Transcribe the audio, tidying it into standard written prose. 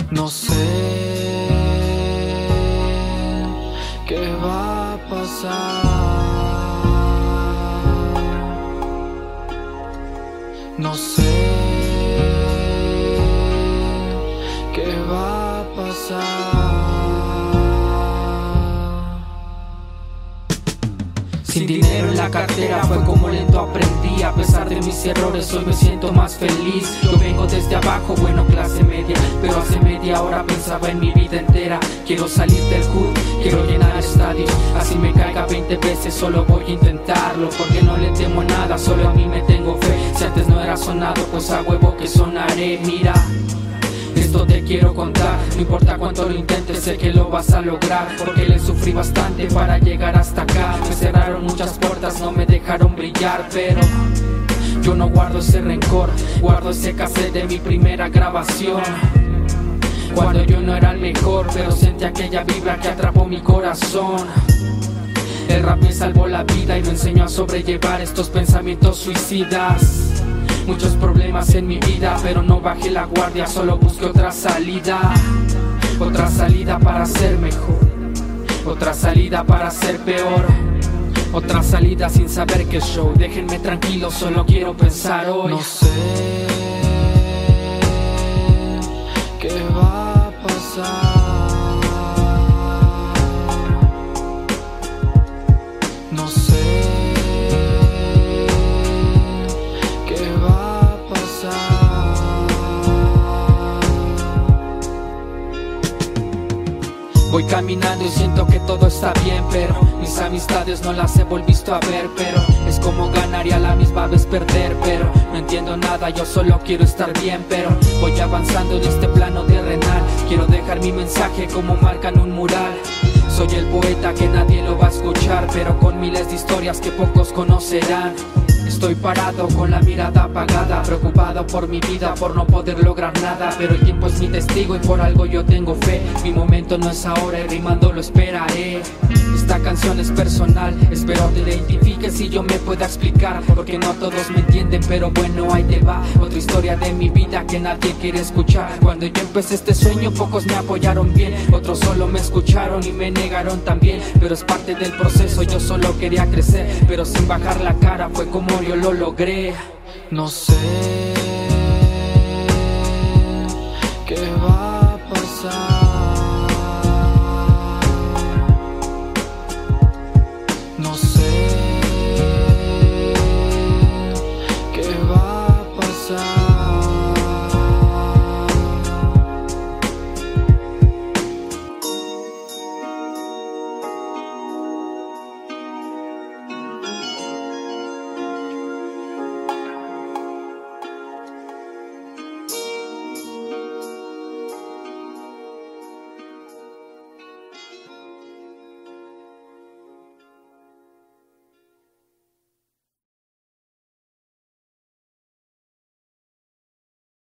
No sé qué va a pasar. No sé qué va a pasar. Sin dinero en la cartera fue como lento aprendí. A pesar de mis errores hoy me siento más feliz. Yo vengo desde abajo, bueno, clase media, pero hace media hora pensaba en mi vida entera. Quiero salir del hood, quiero llenar estadios. Así me caiga 20 veces, solo voy a intentarlo. Porque no le temo a nada, solo a mí me tengo fe. Si antes no era sonado, pues a huevo que sonaré. Mira, esto te quiero contar, no importa cuánto lo intentes, sé que lo vas a lograr. Porque le sufrí bastante para llegar hasta acá. Me cerraron muchas puertas, no me dejaron brillar, pero yo no guardo ese rencor, guardo ese cassette de mi primera grabación. Cuando yo no era el mejor, pero sentí aquella vibra que atrapó mi corazón. El rap me salvó la vida y me enseñó a sobrellevar estos pensamientos suicidas. Muchos problemas en mi vida, pero no bajé la guardia, solo busqué otra salida. Otra salida para ser mejor, otra salida para ser peor. Otra salida sin saber qué show. Déjenme tranquilo, solo quiero pensar hoy. No sé qué va a pasar. No sé qué va a pasar. Voy caminando y siento que todo está bien, pero mis amistades no las he volvido a ver. Pero es como ganar y a la misma vez perder. Pero no entiendo nada, yo solo quiero estar bien. Pero voy avanzando en este plano terrenal. Quiero dejar mi mensaje como marca en un mural. Soy el poeta que nadie lo va a escuchar, pero con miles de historias que pocos conocerán. Estoy parado con la mirada apagada, preocupado por mi vida, por no poder lograr nada. Pero el tiempo es mi testigo y por algo yo tengo fe. Mi momento no es ahora y rimando lo esperaré. Esta canción es personal, espero te identifiques y yo me pueda explicar. Porque no todos me entienden, pero bueno, ahí te va otra historia de mi vida que nadie quiere escuchar. Cuando yo empecé este sueño, pocos me apoyaron bien, otros solo me escucharon y me negaron también. Pero es parte del proceso, yo solo quería crecer, pero sin bajar la cara, fue como yo lo logré. No sé qué va